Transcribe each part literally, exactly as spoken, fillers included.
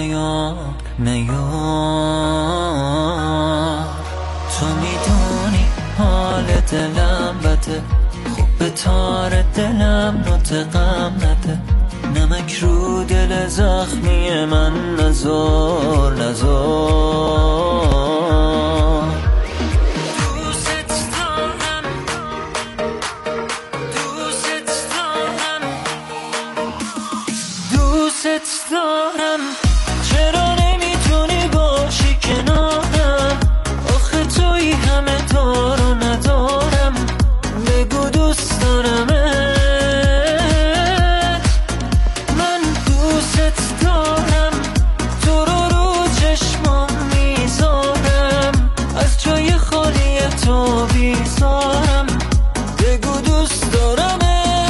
نیا نیا تو میدونی حال دلم بده، خوب به تار دلم نطقم نده، نمک رو دل زخمی من نزار نزار. دوست دارم دوست دارم دوست دارم، چرا نمیتونی باشی کنارم؟ آخه توی همه دار و ندارم، بگو دوست دارمت. من دوست دارم، تو رو رو چشمام میذارم، از جای خالی تو بیزارم، بگو دوست دارمت.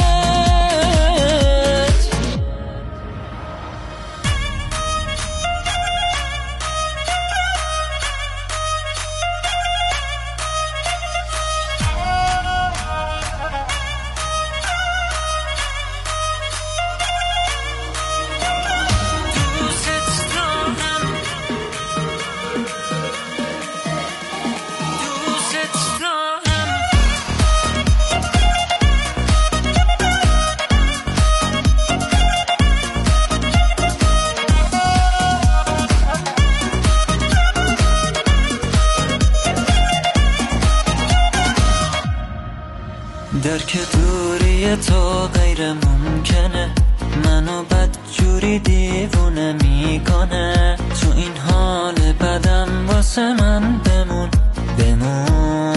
درک دوری تو غیر ممکنه، منو بدجوری دیوونه میکنه، تو این حال بدم واسه من بمون بمون،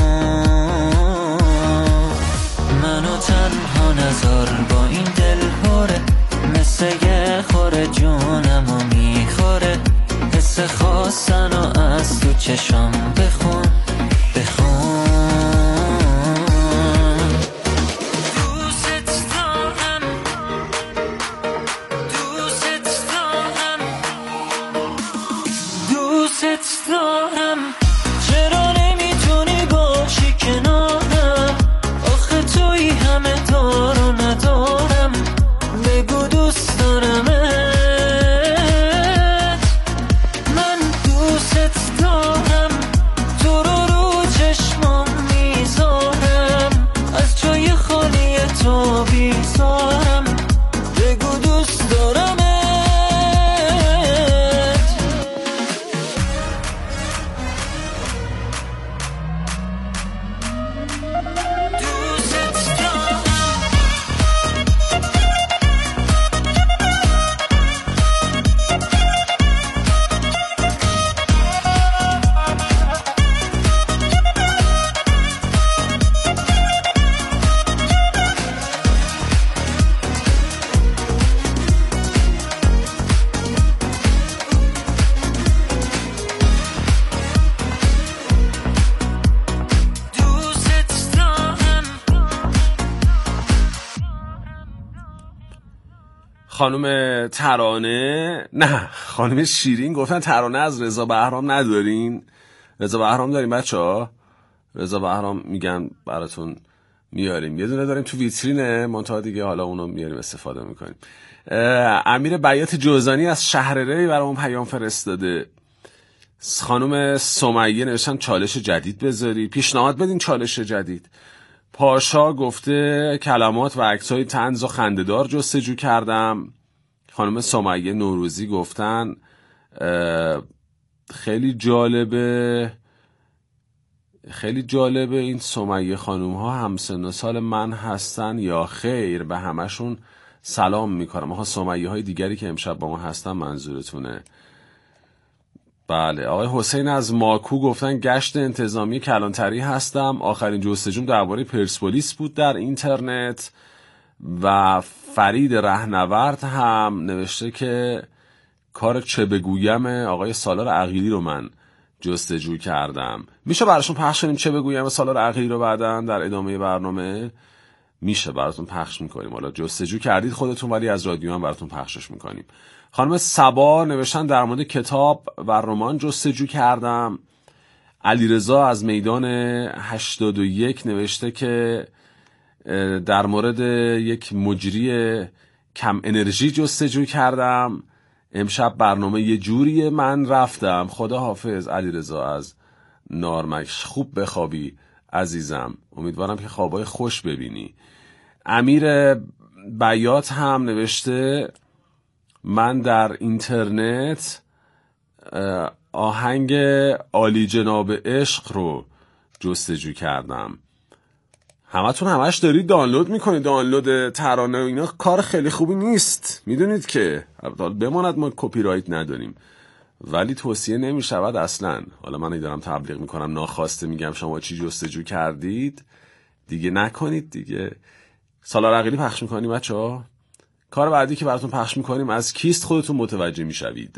منو تنها نذار با این دل هوره، مثل یه خوره جونمو میخوره، حس خواستنو از تو چشام بخون بخون. دوست دارم، چرا نمیتونی باشی کنارم؟ آخه توی همه دار و ندارم، بگو دوست دارمت. من دوست دارم، تو رو رو چشمام میذارم، از جای خالی تو بیزارم، بگو دوست دارمت. خانم ترانه نه خانم شیرین گفتن ترانه از رضا بهرام ندارین. رضا بهرام داریم بچه ها؟ رضا بهرام میگن براتون میاریم، یه دونه داریم تو ویترینه منتها دیگه حالا اونو میاریم استفاده میکنیم. امیر بیات جوزانی از شهر ری برامون پیام فرستاده. خانم سمیه نوشتن چالش جدید بذاری، پیشنهاد بدین چالش جدید. پاشا گفته کلمات و عکسای طنز و خنده‌دار جستجو کردم. خانم سمیه نوروزی گفتن خیلی جالبه خیلی جالبه این سمیه خانوم ها همسن و سال من هستن یا خیر، به همشون سلام میکنم. آها سمیه های دیگری که امشب با ما هستن منظورتونه؟ بله. آقای حسین از ماکو گفتن گشت انتظامی کلانتری هستم، آخرین جستجوم درباره پرسپولیس بود در اینترنت. و فرید رهنورد هم نوشته که کار چه بگویم آقای سالار عقیلی رو من جستجو کردم. میشه براشون پخش کنیم چه بگویم سالار عقیلی رو بعداً در ادامه برنامه؟ میشه براتون پخش میکنیم. حالا جستجو کردید خودتون ولی از رادیو هم براتون پخشش میکنیم. خانم صبا نوشتن در مورد کتاب و رمان جستجو کردم. علیرضا از میدان هشتاد و یک نوشته که در مورد یک مجری کم انرژی جستجو کردم. امشب برنامه یه جوریه، من رفتم. خدا حافظ علیرضا از نارمک، خوب بخوابی عزیزم، امیدوارم که خوابای خوش ببینی. امیر بیات هم نوشته من در اینترنت آهنگ عالی جناب عشق رو جستجو کردم. همتون همش دارید دانلود میکنید، دانلود ترانه و اینا کار خیلی خوبی نیست، میدونید که بماند ما کپی رایت نداریم، ولی توصیه نمیشود اصلا. حالا من دارم تبلیغ میکنم ناخواسته میگم شما چی جستجو کردید دیگه نکنید دیگه. سالار عقیلی پخش میکنیم بچه ها. کار بعدی که براتون پخش میکنیم از کیست خودتون متوجه میشوید.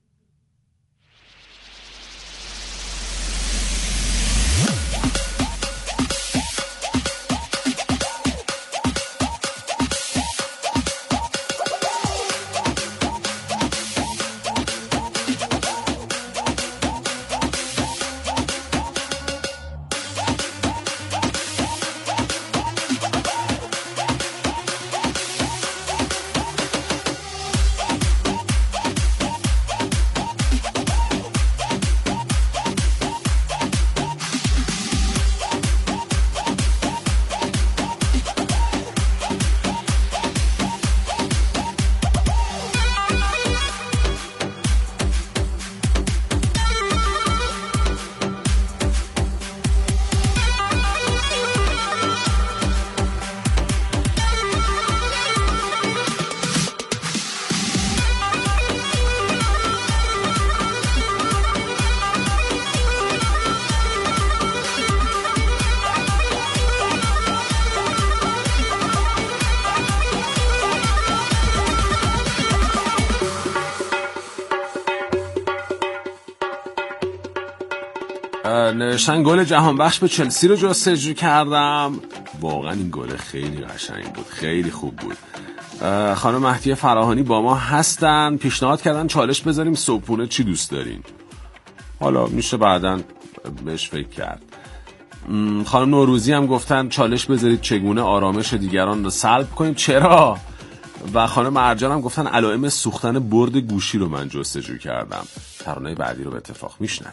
نوشتن گل جهان بخش به چلسی رو جستجو کردم. واقعا این گل خیلی قشنگ بود، خیلی خوب بود. خانم مهدی فراهانی با ما هستن، پیشنهاد کردن چالش بذاریم صبحونه چی دوست دارین. حالا میشه بعداً بهش فکر کرد. خانم نوروزی هم گفتن چالش بذارید چگونه آرامش دیگران رو سلب کنیم. چرا؟ و خانم مرجان هم گفتن علائم سوختن برد گوشی رو من جستجو کردم. ترانه بعدی رو به اتفاق میشنویم.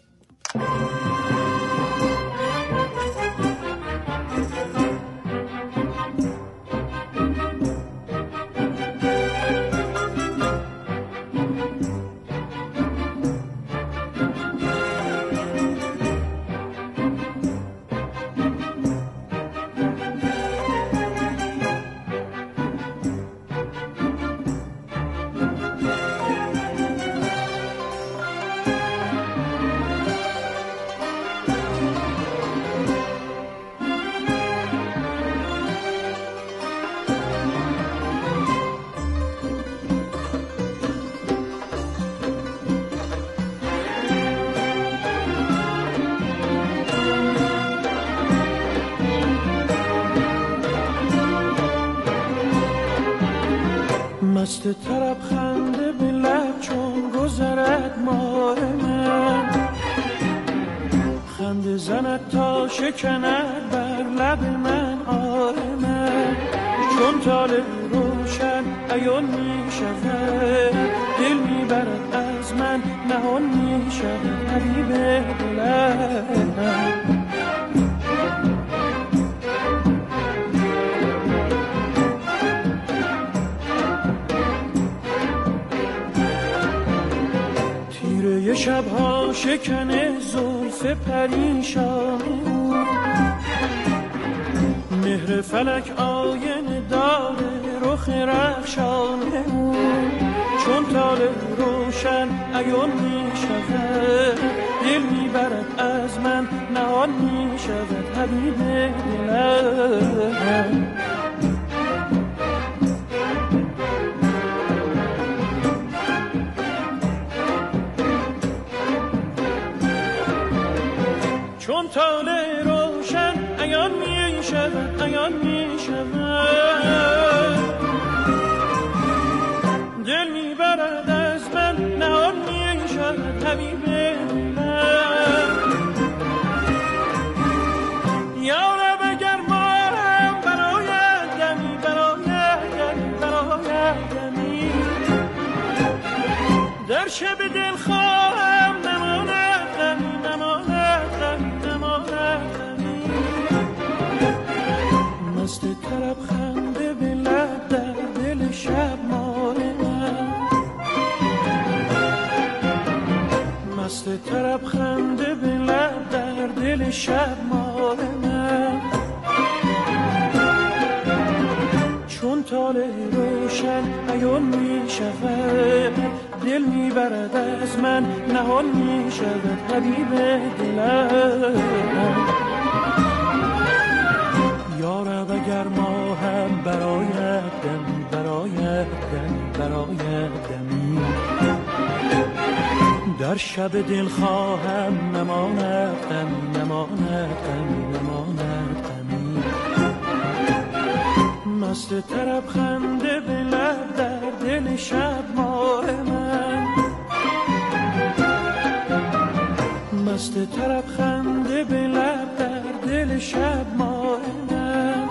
مست طرب خنده به لب چون گذرد ماه من، خنده زند تا شکند بر لب من آه من، چون طالب روشن عیان می شود دل می برد از من نهان می شود حبیب دلم. یه شبها شکن زلف پریشان او، مهر فلک آینه داره رخ رخشان او، چون طالع روشن عیان می شود دل می برد از من نهان می شود حبیب دلم. چون طالع روشن عیان می شود عیان می شود دل می برد از من نهان می شود حبیب دلم. یا رب اگر مارم برایت دمی برایت دمی برایت دمی در شب دل خواهم نماند غمی نماند غمی نماند غمی مست طرب خنده به لب در دل شب مال من مست طرب خنده به لب در دل شب مال من چون طالع روشن عیان می شود دل می برد از من نهان می شود حبیب دلم یارب اگر ما هم برایت دمی برایت دمی برایت دمی در شب دل خواهم نماند غمی نماند غمی نماند غمی مست طرب خنده به لب در دل شب ماه من مست طرب خنده به لب در دل شب ماه من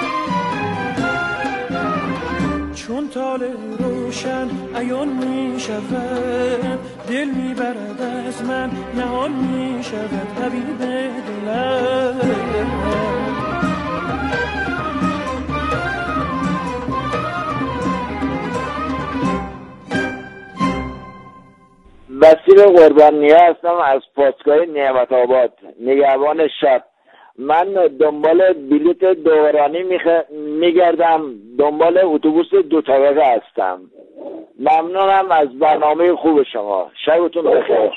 چون طالع روشن عیان می شود دل می برد از من نهان می شود حبیب دلم بصیر قربانی هستم از پاسگاه نعمت آباد نگهبان شب. من دنبال بلیت دورانی میگردم، دنبال اتوبوس دو طبقه هستم. ممنونم از برنامه خوب شما. شبتون بخیر.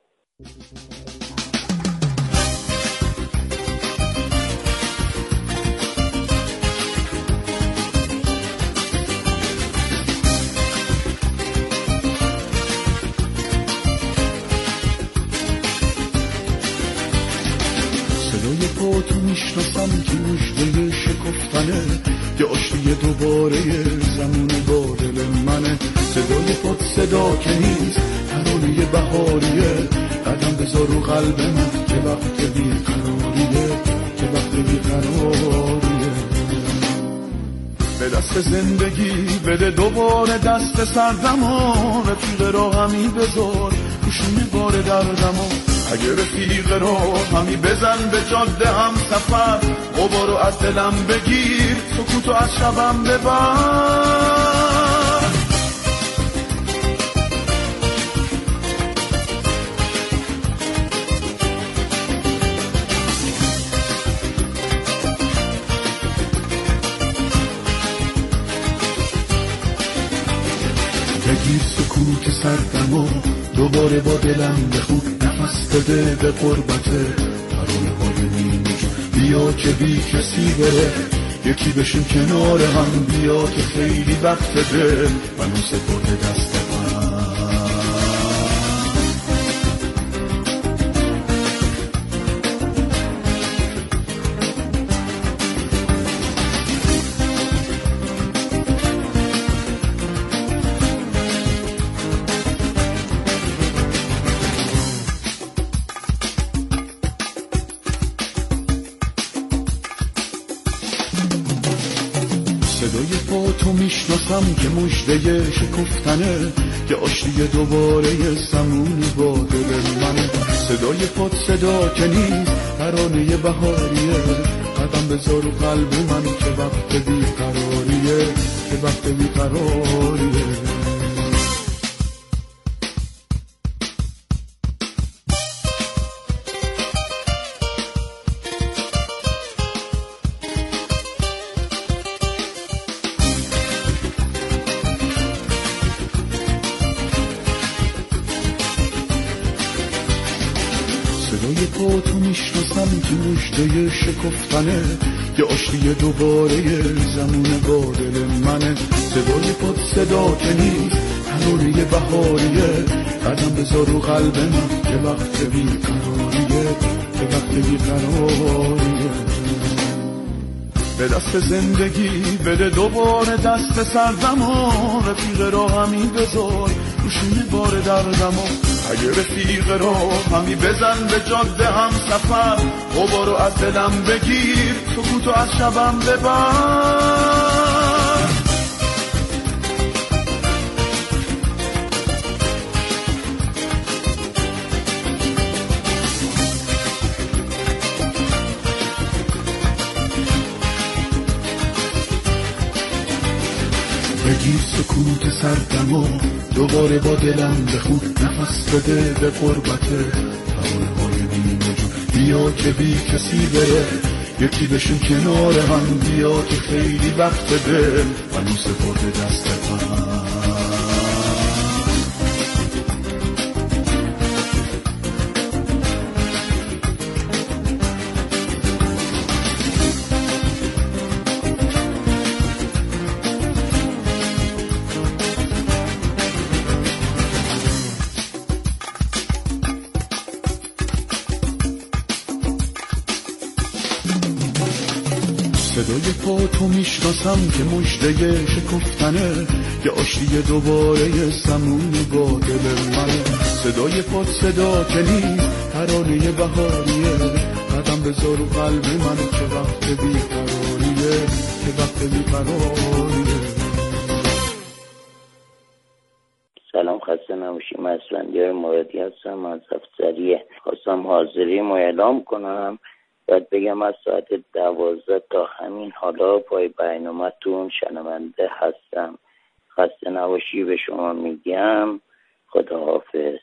تو میشناسم که مژده شکفتنه که آشتی دوباره زمون با دل منه. صدای پاد صدا که نیست ترانه بهاریه، قدم بذار رو قلب من که وقت بیقراریه که وقت بیقراریه. به دست زندگی بده دوباره دست سردمو، رفیق راهمی بذار کشونه بار دردمو. اگه رفیق رو همی بزن به جاده هم سفر، غبارو از دلم بگیر سکوتو از شبم ببر. بگیر سکوت سردمو دوباره با دلم بخون، نفس بده به قربته ترانه های نیمه جو. بیا که بی کسی بره یکی بشیم کنار هم، بیا که خیلی وقت ده منو سپرده دست من. صدای پا تو میشناسم که مژده شکفتنه که آشتی دوباره زمون با دل منه. صدای پا صدا که نیست ترانه بهاریه، قدم بذار رو قلب من که وقت بیقراریه که وقت بیقراریه. صدای پا تو میشناسم که مژده شکفتنه که آشتی دوباره زمون با دل منه. صدای پا صدا که نیست ترانه بهاریه، قدم بذار رو قلب من که وقت بیقراریه که وقت بیقراریه. به دست زندگی بده دوباره دست سردمو، رفیق راهمی بذار روشونه بار دردمو. اگه رفیق راهمی بزن به جاده هم سفر، غبارو از دلم بگیر سکوتو از شبم ببر. سکوت سردم و دوباره با دلم بخون نفس بده به غربت ترانه های نیمه جون. بیا که بی کسی بره یکی بشون کنار هم، بیا که خیلی وقت دل منو سپرده دست هم. صدای پا تو میشناسم که مژده شکفتنه، که آشتی دوباره زمون با دل منه. صدای پا صدا که نیست ترانه بهاریه، قدم بذار و قلب من که وقت بیقراریه، که وقت بیقراریه. سلام، خسته نباشی. من اسفندیار مرادی هستم از افسریه. خواستم حاضری ما اعلام کنم، باید بگم از ساعت دوازده تا همین حالا پای برنامه‌تون شنونده هستم. خسته نباشی به شما میگم. خداحافظ.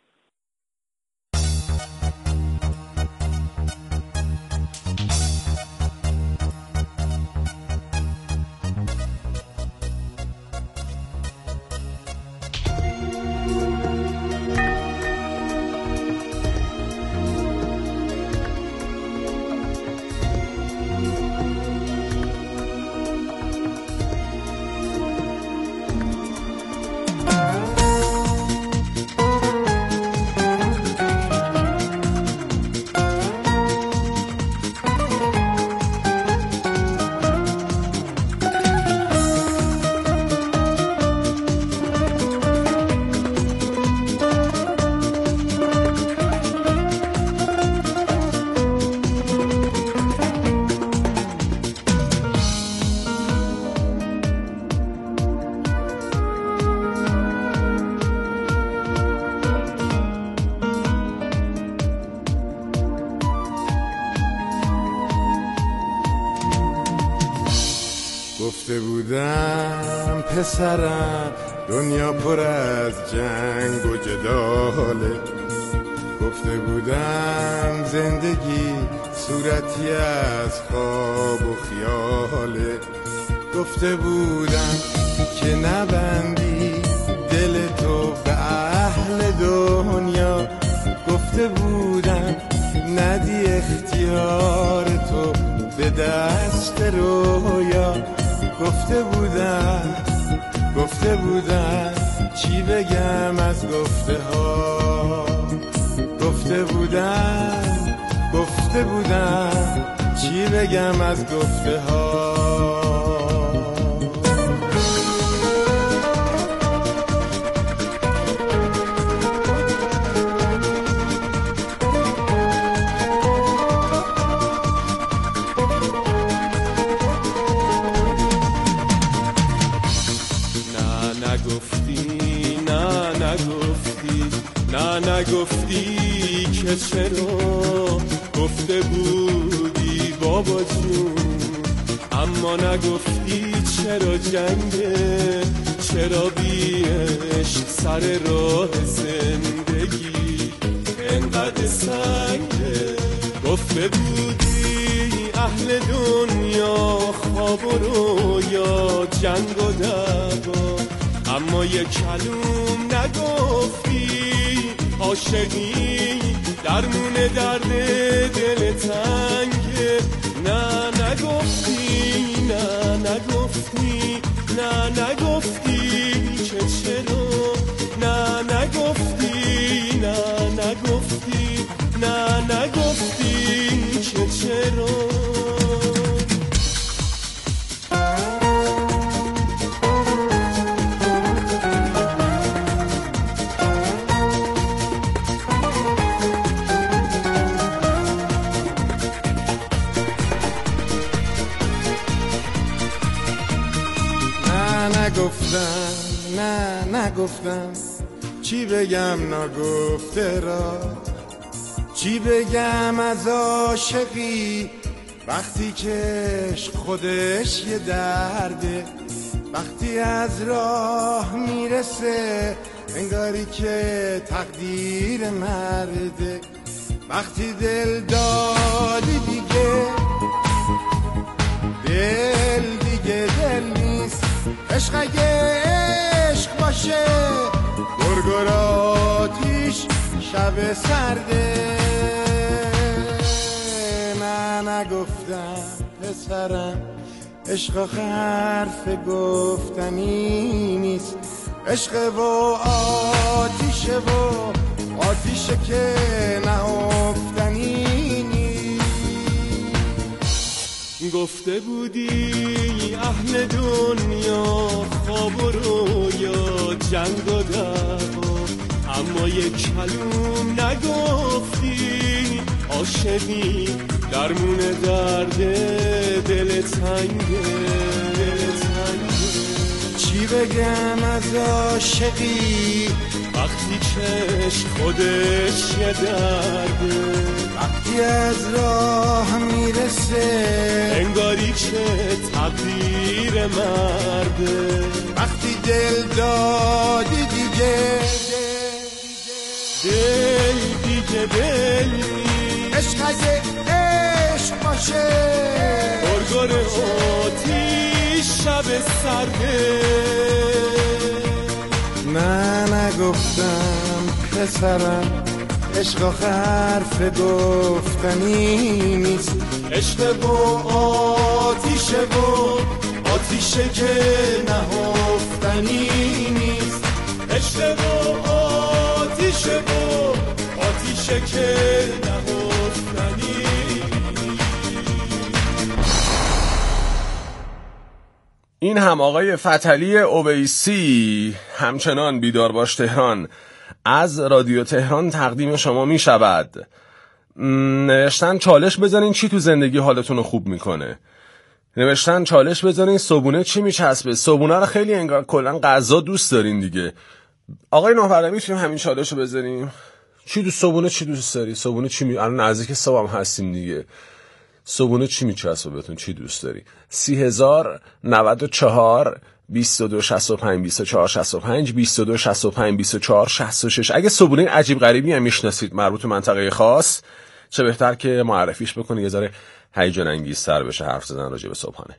گفته بودم پسرم دنیا پر از جنگ و جداله، گفته بودم زندگی صورتی از خواب و خیاله، گفته بودم که نبندی دل تو به اهل دنیا، گفته بودم ندی اختیار تو به دست رویا، گفته بودم گفته بودم چی بگم از گفته ها، گفته بودم گفته بودم چی بگم از گفته ها. نه نگفتی که چرا، گفته بودی بابا جون، اما نگفتی چرا جنگه، چرا بی عشق سر راه زندگی انقدر سنگه، گفته بودی اهل دنیا خواب و رویا جنگ و دعوا، اما یک کلوم نگفتی عاشقی درمون درد دل تنگه، نه نگفتی نه نگفتی نه نگفتی که چرا، نه نگفتی نه نگفتی نه نگفتی که چرا. نگفتم نه نگفتم چی بگم نگفته را، چی بگم از عاشقی وقتی که خودش یه درده، وقتی از راه میرسه انگاری که تقدیر مرده، وقتی دل دادی دیگه دل دیگه دل نیست. عشق اگه عشق باشه گرگر آتیش شب سرده. نه نگفتم پسرم عشق آخه حرف گفتنی نیست. عشق و آتیشه و آتیشه که نهفتنی نیست. گفته بودی اهل دنیا خواب و رویا جنگ و دعوا، اما یک کلوم نگفتی عاشقی درمون درد دل تنگه دل تنگه. چی بگم از عاشقی وقتی چشم خودش یه درده، وقتی از راه میرسه انگاری که تقدیر مرده، وقتی دل دادی دیگه دل دیگه دل نیست. عشق اگه عشق باشه گرگر آتیش شب سرده. نه نگفتم پسرم عشق آخه حرف گفتنی نیست. عشق و آتیشه و آتیشه که نهفتنی نیست. عشق و آتیشه و آتیشه که نهفتنی. این هم آقای فتحعلی اویسی، همچنان بیدار باش تهران، از رادیو تهران تقدیم شما می شود. نوشتن چالش بزنین چی تو زندگی حالتون رو خوب میکنه. نوشتن چالش بزنین صبونه چی میچسبه. صبونه رو خیلی انگار کلا غذا دوست دارین دیگه. آقای نوفر میتونیم همین چالش رو بزنیم؟ چی دوست صبونه چی دوست داری؟ صبونه چی می الان نزدیک صبح هم هستیم دیگه. صبونه چی میچسبه بهتون؟ چی دوست داری؟ سی هزار نود و چهار بیست و دو شصت و پنج بیست و چهار شصت و پنج بیست و دو شصت و پنج بیست و چهار شصت و شش. اگه صبونه عجیب غریبی هم میشناسید مربوط به منطقه خاص، چه بهتر که معرفیش بکنی یه ذره هیجان انگیزتر بشه حرف زدن راجع به صبحانه.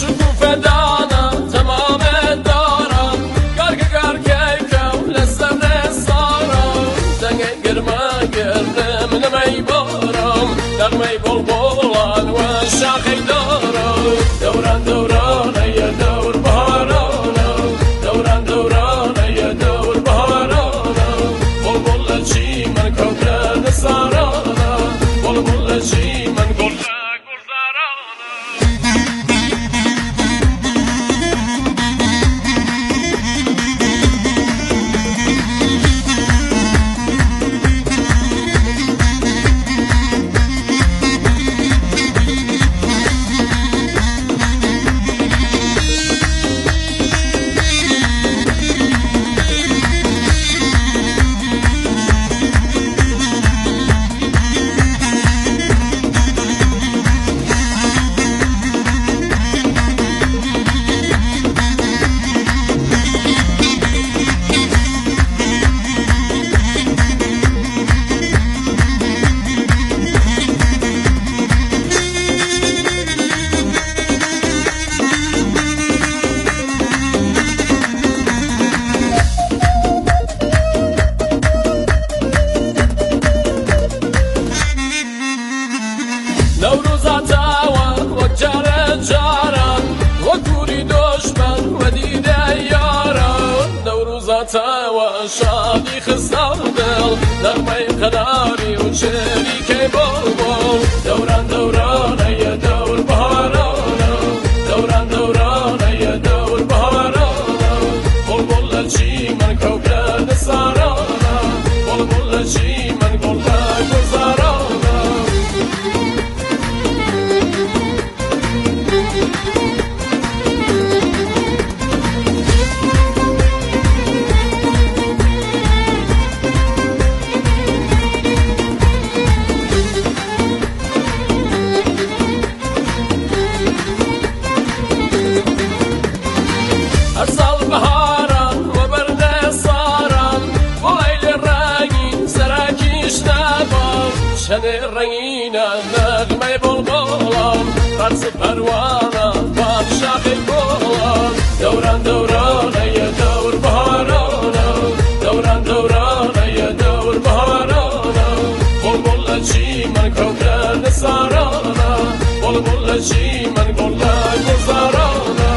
تمام دارم گرگ گرگ کم لسم تا و شادی خسار دل نغمه قداری و شریک بلبل دوران دورانه ی دور بهارانه دوران دورانه ی دور بهارانه بلبل چی من کوکل سارانه بلبل چی من گل گزارانه شنه رنگینه نغمه بلبلان قرص پروانه باد شاخ گلان دوران دورانه ی دور بهارانه دوران دورانه ی دور بهارانه بلبل چی من کوکل سارانه بلبل چی من گل گزارانه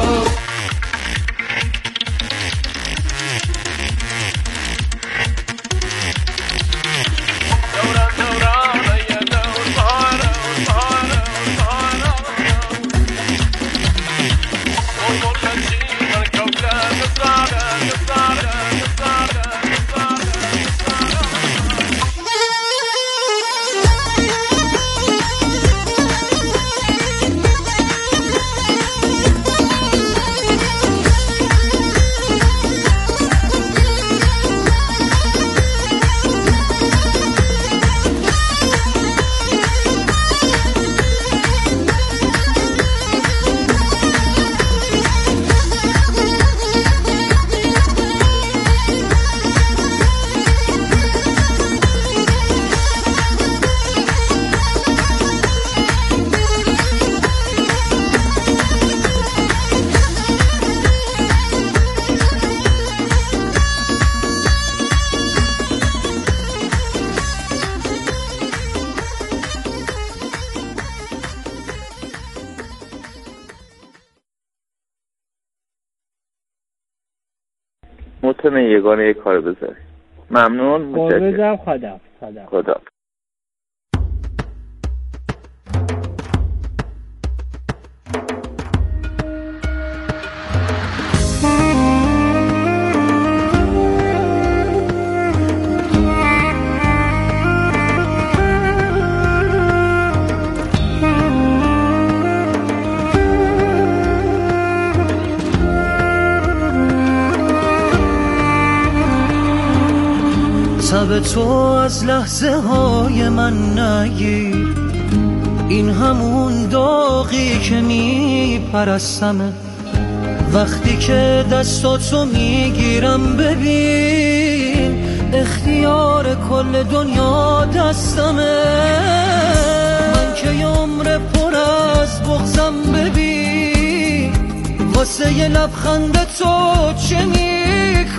مطمئن یگانه یک کار بذاری. ممنون. متشکرم. خدا خدا خدا به تو از لحظه های من نگیر، این همون داغی که میپرستمه. وقتی که دستاتو میگیرم ببین اختیار کل دنیا دستمه. من که عمر پر از بغضم ببین واسه یه لبخند تو چه میکنم.